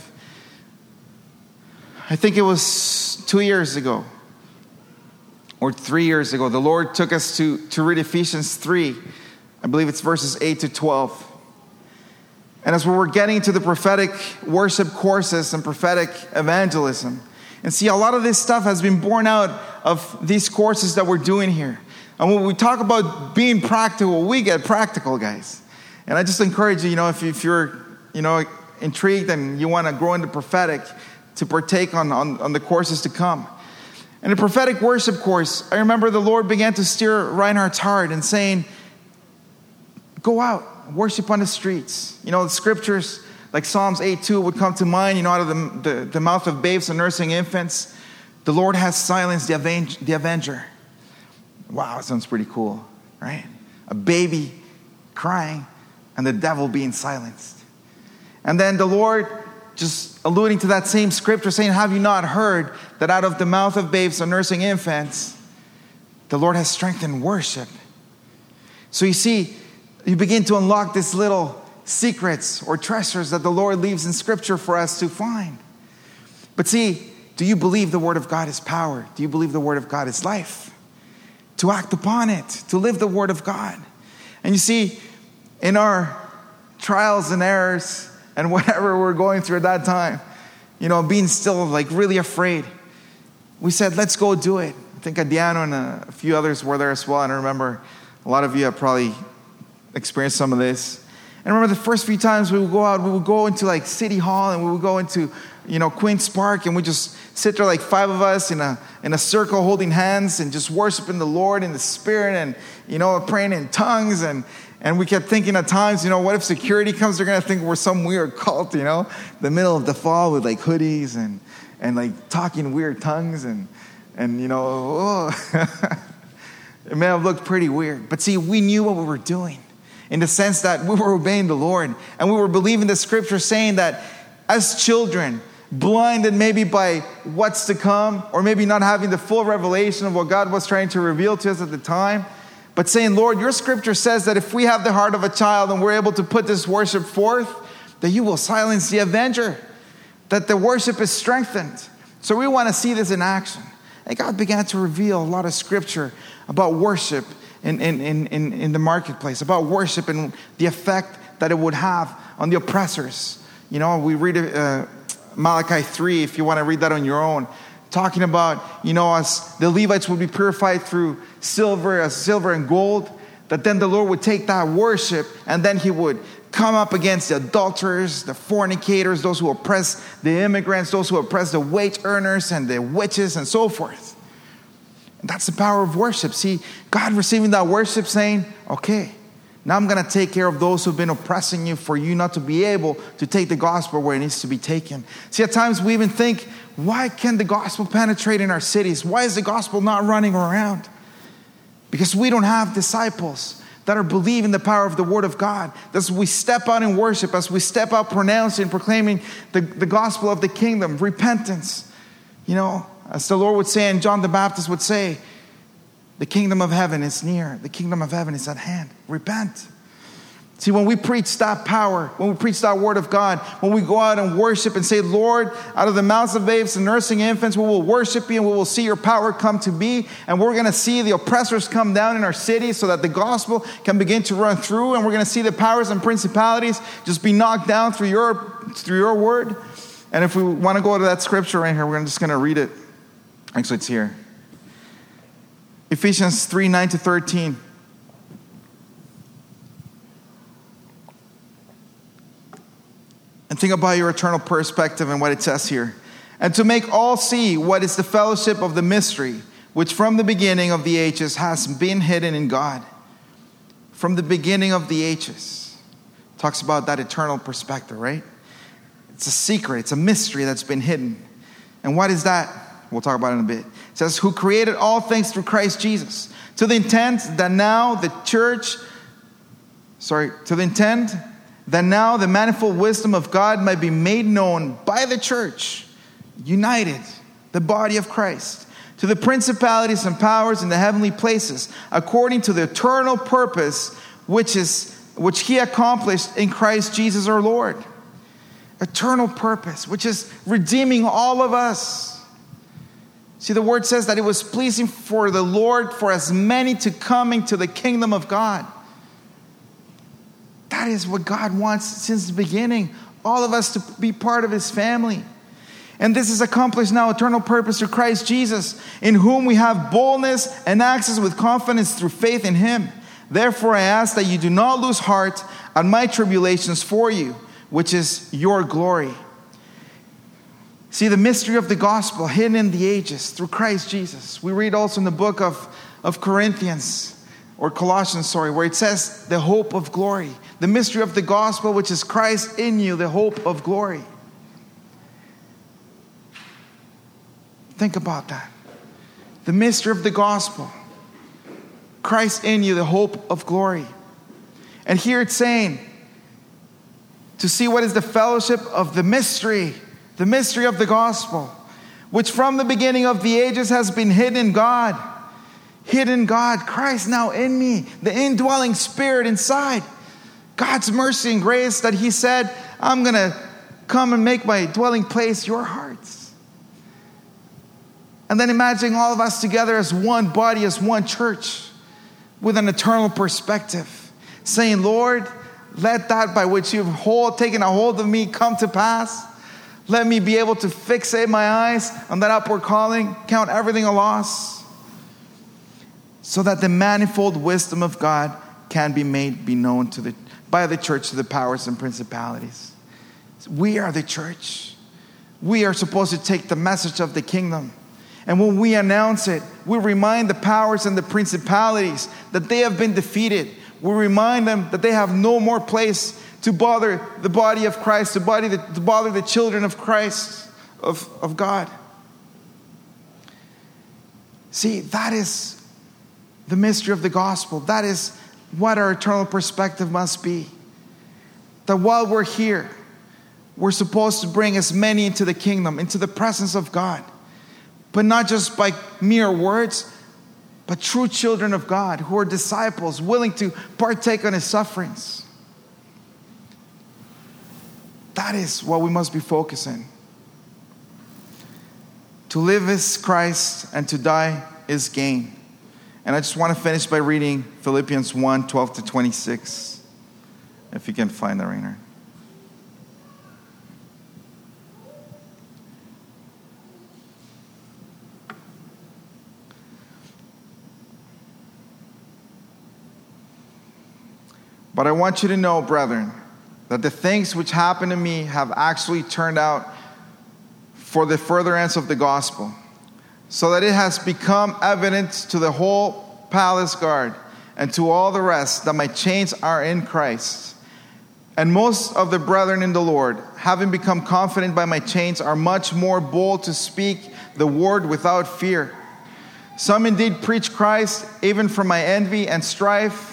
I think it was two years ago or three years ago, the Lord took us to, to read Ephesians three. I believe it's verses eight to twelve. And as we were getting to the prophetic worship courses and prophetic evangelism, and see, a lot of this stuff has been born out of these courses that we're doing here. And when we talk about being practical, we get practical, guys. And I just encourage you, you know, if, if you're, you know, intrigued and you want to grow into prophetic, to partake on, on, on the courses to come. In the prophetic worship course, I remember the Lord began to steer Reinhardt's heart and saying, go out, worship on the streets. You know, the scriptures like Psalms eight two would come to mind, you know, out of the, the, the mouth of babes and nursing infants. The Lord has silenced the, avenge, the avenger. Wow, that sounds pretty cool, right? A baby crying and the devil being silenced. And then the Lord just alluding to that same scripture saying, have you not heard that out of the mouth of babes and nursing infants, the Lord has strengthened worship. So you see, you begin to unlock these little secrets or treasures that the Lord leaves in scripture for us to find. But see, do you believe the word of God is power? Do you believe the word of God is life? To act upon it, to live the word of God. And you see, in our trials and errors and whatever we're going through at that time, you know, being still like really afraid, we said, let's go do it. I think Adiano and a few others were there as well. And I remember a lot of you have probably experienced some of this. And remember the first few times we would go out, we would go into like City Hall and we would go into, you know, Queen's Park, and we just sit there like five of us in a in a circle holding hands and just worshiping the Lord in the Spirit and, you know, praying in tongues. And, and we kept thinking at times, you know, what if security comes? They're going to think we're some weird cult, you know, the middle of the fall with like hoodies and, and like talking weird tongues and, and you know, oh. It may have looked pretty weird. But see, we knew what we were doing in the sense that we were obeying the Lord. And we were believing the scripture saying that as children, blinded maybe by what's to come, or maybe not having the full revelation of what God was trying to reveal to us at the time, but saying, Lord, your scripture says that if we have the heart of a child and we're able to put this worship forth, that you will silence the avenger, that the worship is strengthened. So we want to see this in action. And God began to reveal a lot of scripture about worship in, in, in, in, in the marketplace, about worship and the effect that it would have on the oppressors. You know, we read uh, Malachi three, if you want to read that on your own, talking about, you know, as the Levites would be purified through silver, as silver and gold, that then the Lord would take that worship and then he would come up against the adulterers, the fornicators, those who oppress the immigrants, those who oppress the wage earners and the witches and so forth. And that's the power of worship. See, God receiving that worship saying, okay, now I'm going to take care of those who've been oppressing you for you not to be able to take the gospel where it needs to be taken. See, at times we even think, why can't the gospel penetrate in our cities? Why is the gospel not running around? Because we don't have disciples that are believing the power of the word of God. As we step out in worship, as we step out pronouncing, proclaiming the, the gospel of the kingdom, repentance. You know, as the Lord would say and John the Baptist would say, the kingdom of heaven is near. The kingdom of heaven is at hand. Repent. See, when we preach that power, when we preach that word of God, when we go out and worship and say, Lord, out of the mouths of babes and nursing infants, we will worship you and we will see your power come to be. And we're going to see the oppressors come down in our cities so that the gospel can begin to run through. And we're going to see the powers and principalities just be knocked down through your, through your word. And if we want to go to that scripture right here, we're just going to read it. Actually, it's here. Ephesians three, nine to thirteen. And think about your eternal perspective and what it says here. And to make all see what is the fellowship of the mystery, which from the beginning of the ages has been hidden in God. From the beginning of the ages. Talks about that eternal perspective, right? It's a secret. It's a mystery that's been hidden. And what is that? We'll talk about it in a bit. It says, who created all things through Christ Jesus, to the intent that now the church, sorry, to the intent that now the manifold wisdom of God might be made known by the church, united, the body of Christ, to the principalities and powers in the heavenly places, according to the eternal purpose which is which he accomplished in Christ Jesus our Lord. Eternal purpose, which is redeeming all of us. See, the word says that it was pleasing for the Lord for as many to come into the kingdom of God. That is what God wants since the beginning. All of us to be part of his family. And this is accomplished now, eternal purpose through Christ Jesus, in whom we have boldness and access with confidence through faith in him. Therefore, I ask that you do not lose heart at my tribulations for you, which is your glory. See, the mystery of the gospel hidden in the ages through Christ Jesus. We read also in the book of, of Corinthians, or Colossians, sorry, where it says the hope of glory. The mystery of the gospel, which is Christ in you, the hope of glory. Think about that. The mystery of the gospel. Christ in you, the hope of glory. And here it's saying, to see what is the fellowship of the mystery, the mystery of the gospel, which from the beginning of the ages has been hidden in God. Hidden God, Christ now in me, the indwelling spirit inside. God's mercy and grace that he said, I'm going to come and make my dwelling place your hearts. And then imagine all of us together as one body, as one church, with an eternal perspective, saying, Lord, let that by which you've hold, taken a hold of me come to pass. Let me be able to fixate my eyes on that upward calling, count everything a loss, so that the manifold wisdom of God can be made be known to the by the church to the powers and principalities. We are the church. We are supposed to take the message of the kingdom. And when we announce it, we remind the powers and the principalities that they have been defeated. We remind them that they have no more place to bother the body of Christ, to, body the, to bother the children of Christ, of, of God. See, that is the mystery of the gospel. That is what our eternal perspective must be. That while we're here, we're supposed to bring as many into the kingdom, into the presence of God. But not just by mere words, but true children of God who are disciples, willing to partake on His sufferings. That is what we must be focusing. To live is Christ, and to die is gain. And I just want to finish by reading Philippians one, twelve to twenty-six. If you can find that, Rainer. But I want you to know, brethren, that the things which happened to me have actually turned out for the furtherance of the gospel, so that it has become evident to the whole palace guard and to all the rest that my chains are in Christ. And most of the brethren in the Lord, having become confident by my chains, are much more bold to speak the word without fear. Some indeed preach Christ, even from my envy and strife,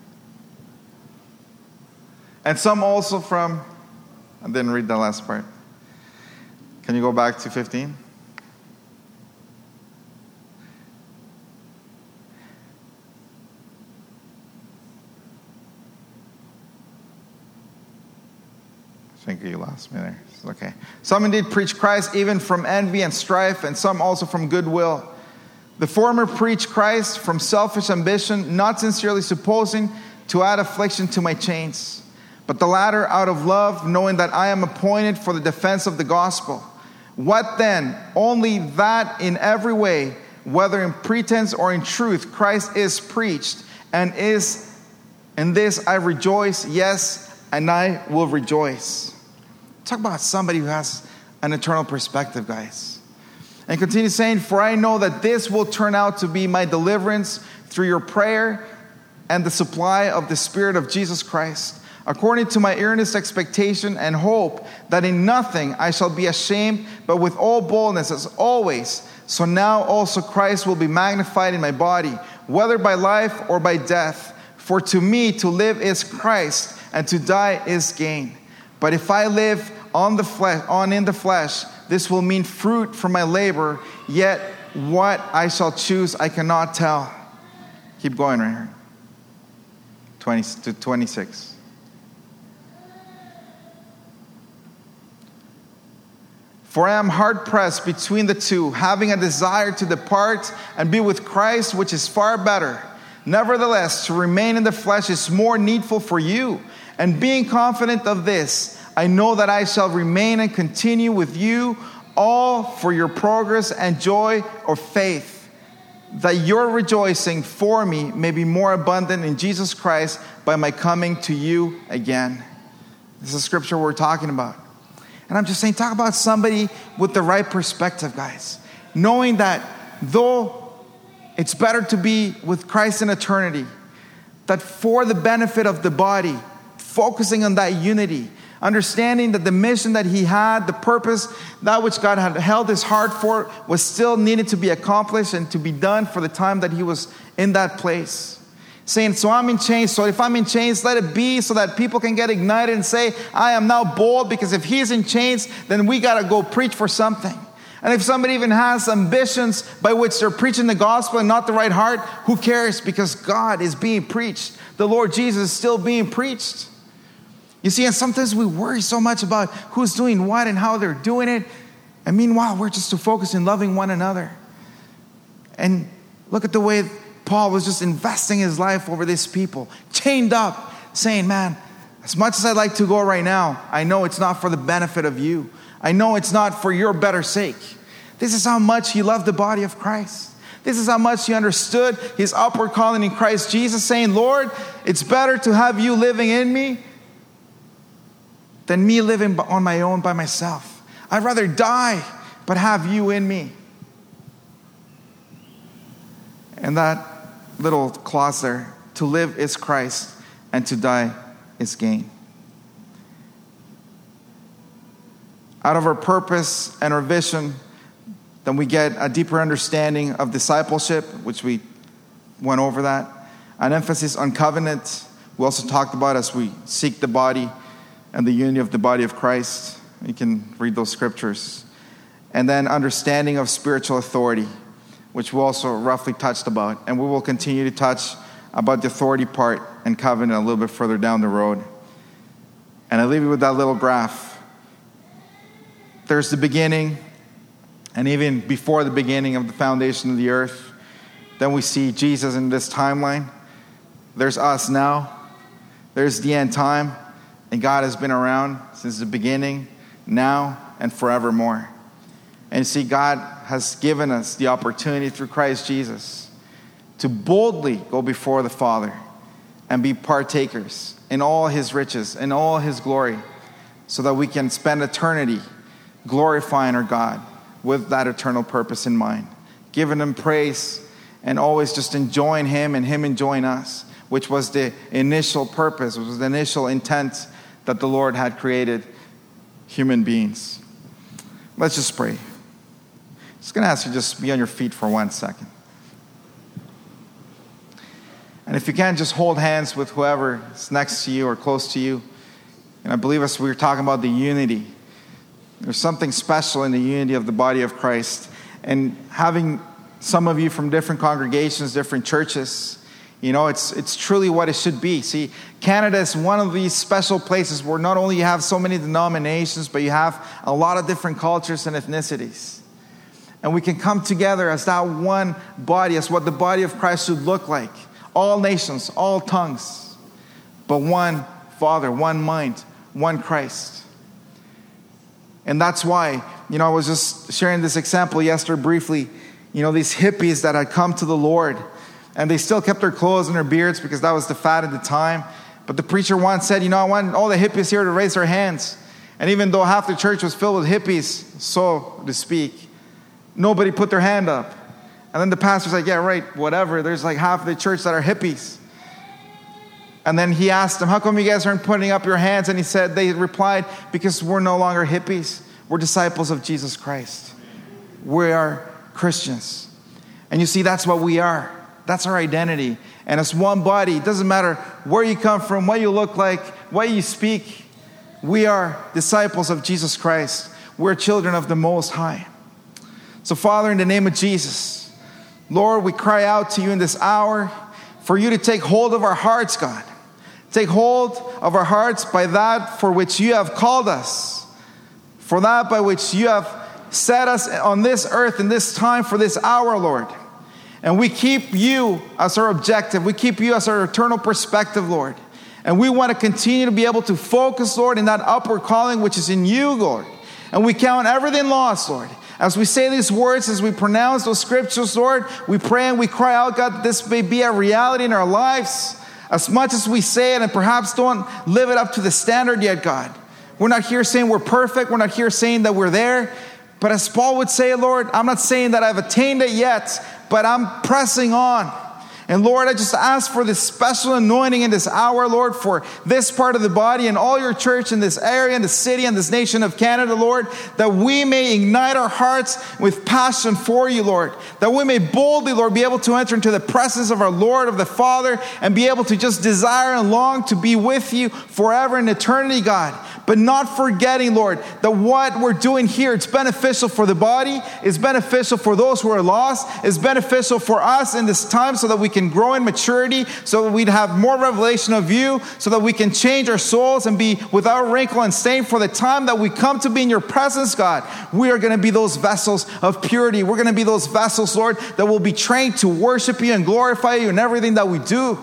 and some also from, I didn't read the last part. Can you go back to fifteen? I think you lost me there. Okay. Some indeed preach Christ even from envy and strife, and some also from goodwill. The former preach Christ from selfish ambition, not sincerely supposing to add affliction to my chains. But the latter out of love, knowing that I am appointed for the defense of the gospel. What then? Only that in every way, whether in pretense or in truth, Christ is preached, and is in this I rejoice, yes, and I will rejoice. Talk about somebody who has an eternal perspective, guys. And continue saying, for I know that this will turn out to be my deliverance through your prayer and the supply of the Spirit of Jesus Christ, according to my earnest expectation and hope that in nothing I shall be ashamed, but with all boldness as always. So now also Christ will be magnified in my body, whether by life or by death. For to me to live is Christ, and to die is gain. But if I live on the flesh, on in the flesh, this will mean fruit from my labor. Yet what I shall choose, I cannot tell. Keep going right here. twenty to twenty-six. For I am hard-pressed between the two, having a desire to depart and be with Christ, which is far better. Nevertheless, to remain in the flesh is more needful for you. And being confident of this, I know that I shall remain and continue with you all for your progress and joy of faith, that your rejoicing for me may be more abundant in Jesus Christ by my coming to you again. This is the scripture we're talking about. And I'm just saying, talk about somebody with the right perspective, guys. Knowing that though it's better to be with Christ in eternity, that for the benefit of the body, focusing on that unity, understanding that the mission that he had, the purpose, that which God had held his heart for, was still needed to be accomplished and to be done for the time that he was in that place. Saying, so I'm in chains, so if I'm in chains, let it be so that people can get ignited and say, I am now bold, because if he's in chains, then we got to go preach for something. And if somebody even has ambitions by which they're preaching the gospel and not the right heart, who cares? Because God is being preached. The Lord Jesus is still being preached. You see, and sometimes we worry so much about who's doing what and how they're doing it. And meanwhile, we're just too focused in loving one another. And look at the way Paul was just investing his life over these people, chained up, saying, man, as much as I'd like to go right now, I know it's not for the benefit of you. I know it's not for your better sake. This is how much he loved the body of Christ. This is how much he understood his upward calling in Christ Jesus, saying, Lord, it's better to have you living in me than me living on my own by myself. I'd rather die, but have you in me. And that little clause there, to live is Christ, and to die is gain. Out of our purpose and our vision, then we get a deeper understanding of discipleship, which we went over that. An emphasis on covenant, we also talked about as we seek the body and the unity of the body of Christ. You can read those scriptures. And then understanding of spiritual authority, which we also roughly touched about. And we will continue to touch about the authority part and covenant a little bit further down the road. And I leave you with that little graph. There's the beginning, and even before the beginning of the foundation of the earth. Then we see Jesus in this timeline. There's us now. There's the end time. And God has been around since the beginning, now, and forevermore. And see, God has given us the opportunity through Christ Jesus to boldly go before the Father and be partakers in all his riches, in all his glory, so that we can spend eternity glorifying our God with that eternal purpose in mind, giving him praise and always just enjoying him and him enjoying us, which was the initial purpose, which was the initial intent that the Lord had created human beings. Let's just pray. Just going to ask you to just be on your feet for one second. And if you can, just hold hands with whoever is next to you or close to you. And I believe as we were talking about the unity, there's something special in the unity of the body of Christ. And having some of you from different congregations, different churches, you know, it's it's truly what it should be. See, Canada is one of these special places where not only you have so many denominations, but you have a lot of different cultures and ethnicities. And we can come together as that one body, as what the body of Christ should look like. All nations, all tongues, but one Father, one mind, one Christ. And that's why, you know, I was just sharing this example yesterday briefly. You know, these hippies that had come to the Lord, and they still kept their clothes and their beards because that was the fad at the time. But the preacher once said, you know, I want all the hippies here to raise their hands. And even though half the church was filled with hippies, so to speak, nobody put their hand up. And then the pastor's like, yeah, right, whatever. There's like half of the church that are hippies. And then he asked them, how come you guys aren't putting up your hands? And he said, they replied, because we're no longer hippies. We're disciples of Jesus Christ. We are Christians. And you see, that's what we are. That's our identity. And as one body, it doesn't matter where you come from, what you look like, what you speak. We are disciples of Jesus Christ. We're children of the Most High. So Father, in the name of Jesus, Lord, we cry out to you in this hour for you to take hold of our hearts, God. Take hold of our hearts by that for which you have called us. For that by which you have set us on this earth in this time for this hour, Lord. And we keep you as our objective. We keep you as our eternal perspective, Lord. And we want to continue to be able to focus, Lord, in that upward calling which is in you, Lord. And we count everything lost, Lord. As we say these words, as we pronounce those scriptures, Lord, we pray and we cry out, God, that this may be a reality in our lives. As much as we say it and perhaps don't live it up to the standard yet, God. We're not here saying we're perfect. We're not here saying that we're there. But as Paul would say, Lord, I'm not saying that I've attained it yet, but I'm pressing on. And Lord, I just ask for this special anointing in this hour, Lord, for this part of the body and all your church in this area, in the city, and this nation of Canada, Lord, that we may ignite our hearts with passion for you, Lord, that we may boldly, Lord, be able to enter into the presence of our Lord, of the Father, and be able to just desire and long to be with you forever in eternity, God. But not forgetting, Lord, that what we're doing here, it's beneficial for the body, it's beneficial for those who are lost, it's beneficial for us in this time so that we can grow in maturity, so that we'd have more revelation of you, so that we can change our souls and be without wrinkle and stain for the time that we come to be in your presence, God. We are going to be those vessels of purity. We're going to be those vessels, Lord, that will be trained to worship you and glorify you in everything that we do.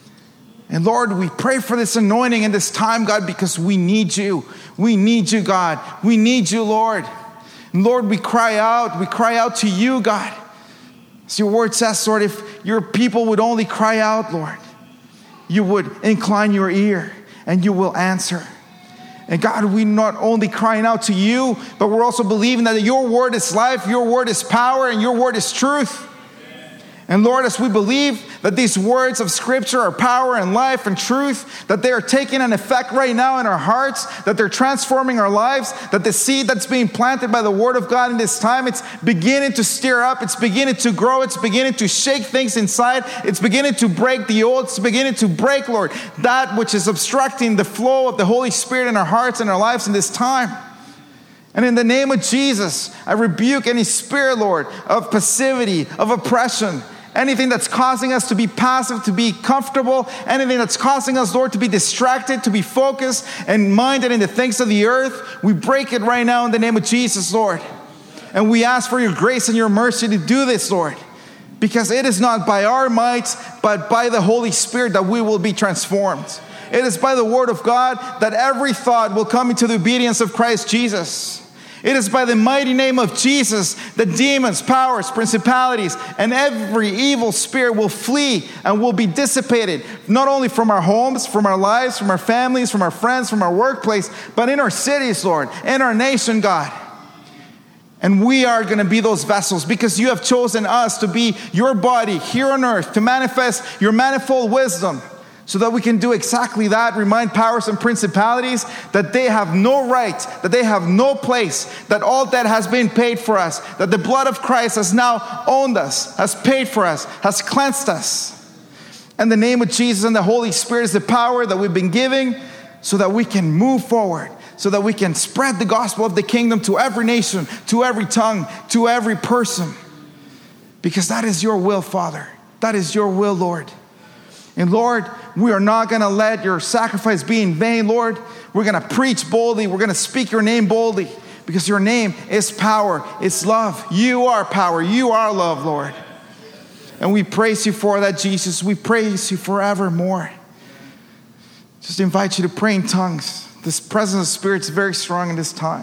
And Lord, we pray for this anointing in this time, God, because we need you. We need you, God. We need you, Lord. And Lord, we cry out. We cry out to you, God. As your word says, Lord, if your people would only cry out, Lord, you would incline your ear and you will answer. And God, we not only crying out to you, but we're also believing that your word is life, your word is power, and your word is truth. And Lord, as we believe that these words of Scripture are power and life and truth, that they are taking an effect right now in our hearts, that they're transforming our lives, that the seed that's being planted by the Word of God in this time, it's beginning to stir up, it's beginning to grow, it's beginning to shake things inside, it's beginning to break the old, it's beginning to break, Lord, that which is obstructing the flow of the Holy Spirit in our hearts and our lives in this time. And in the name of Jesus, I rebuke any spirit, Lord, of passivity, of oppression, anything that's causing us to be passive, to be comfortable, anything that's causing us, Lord, to be distracted, to be focused and minded in the things of the earth, we break it right now in the name of Jesus, Lord. And we ask for your grace and your mercy to do this, Lord, because it is not by our might, but by the Holy Spirit that we will be transformed. It is by the Word of God that every thought will come into the obedience of Christ Jesus. It is by the mighty name of Jesus that demons, powers, principalities, and every evil spirit will flee and will be dissipated, not only from our homes, from our lives, from our families, from our friends, from our workplace, but in our cities, Lord, in our nation, God. And we are going to be those vessels because you have chosen us to be your body here on earth, to manifest your manifold wisdom, so that we can do exactly that, remind powers and principalities that they have no right, that they have no place, that all debt has been paid for us, that the blood of Christ has now owned us, has paid for us, has cleansed us. And the name of Jesus and the Holy Spirit is the power that we've been giving so that we can move forward, so that we can spread the gospel of the kingdom to every nation, to every tongue, to every person. Because that is your will, Father. That is your will, Lord. And Lord, we are not going to let your sacrifice be in vain, Lord. We're going to preach boldly. We're going to speak your name boldly because your name is power. It's love. You are power. You are love, Lord. And we praise you for that, Jesus. We praise you forevermore. Just invite you to pray in tongues. This presence of the Spirit is very strong in this time.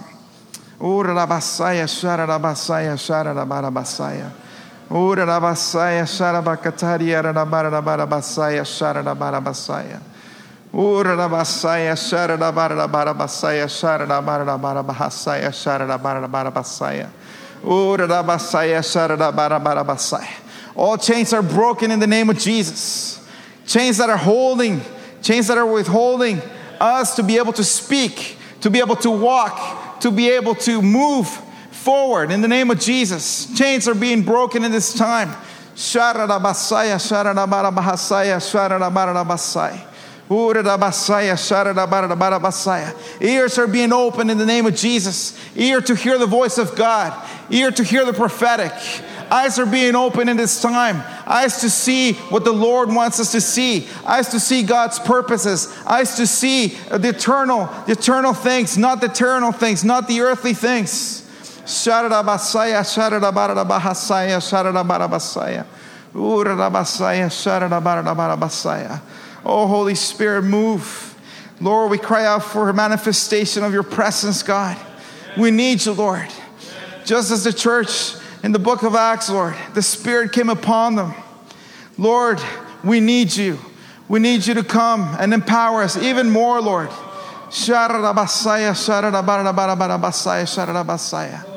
Ora rabasaya sharabakataria rabarabarabasaya sharabarabasaya. Ora rabasaya sharabarabasaya sharabarabasaya sharabarabasaya. Ora rabasaya sharabarabasaya. All chains are broken in the name of Jesus. Chains that are holding, chains that are withholding us to be able to speak, to be able to walk, to be able to move forward in the name of Jesus. Chains are being broken in this time. Sharadabasaya, Sharadabasaya, Sharadabasaya. Uradabasaya, Sharadabasaya. Ears are being opened in the name of Jesus. Ear to hear the voice of God. Ear to hear the prophetic. Eyes are being opened in this time. Eyes to see what the Lord wants us to see. Eyes to see God's purposes. Eyes to see the eternal, the eternal things, not the eternal things, not the earthly things. Sharadabasaya, Sharadabasaya, Sharadabasaya. Urabasaya, Sharadabasaya. Oh, Holy Spirit, move. Lord, we cry out for a manifestation of your presence, God. We need you, Lord. Just as the church in the book of Acts, Lord, the Spirit came upon them. Lord, we need you. We need you to come and empower us even more, Lord. Sharadabasaya, Sharadabasaya, Sharadabasaya.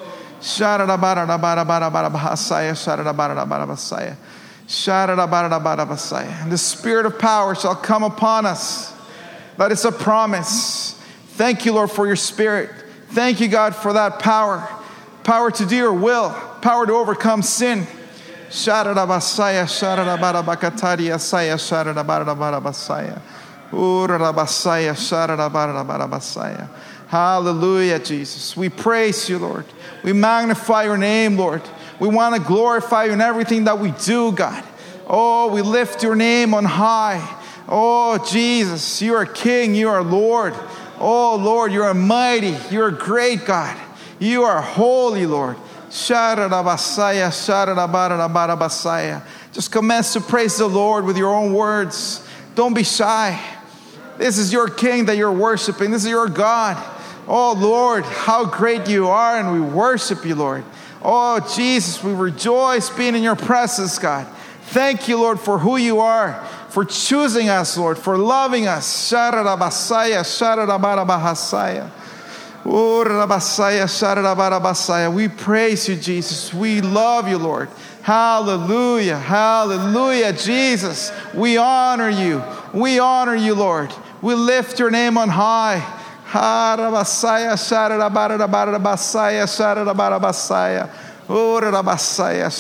Sharadabasaya, Sharadabasaya. Sharadabasaya. And the Spirit of power shall come upon us. That is a promise. Thank you, Lord, for your Spirit. Thank you, God, for that power. Power to do your will. Power to overcome sin. Sharadabasaya, Sharadabakataria, Saya, Sharadabasaya. Urabasaya, Sharadabasaya. Hallelujah, Jesus. We praise you, Lord. We magnify your name, Lord. We want to glorify you in everything that we do, God. Oh, we lift your name on high. Oh, Jesus, you are King, you are Lord. Oh, Lord, you are mighty. You are great, God. You are holy, Lord. Sharadabasaya, Sharadabasaya. Just commence to praise the Lord with your own words. Don't be shy. This is your King that you're worshiping. This is your God. Oh, Lord, how great you are, and we worship you, Lord. Oh, Jesus, we rejoice being in your presence, God. Thank you, Lord, for who you are. for choosing us, Lord, for loving us. Shararabasaya, shararabarabahasaya. Oh, rabasaya, shararabarabasaya. We praise you, Jesus. We love you, Lord. Hallelujah, hallelujah, Jesus. We honor you. We honor you, Lord. We lift your name on high. Ha, rabasaya, shararabarabasaya, shararabarabasaya. Oh, rabasaya,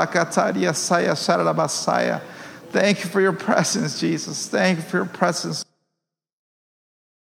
shararabakataria, saya, shararabasaya. Thank you for your presence, Jesus. Thank you for your presence.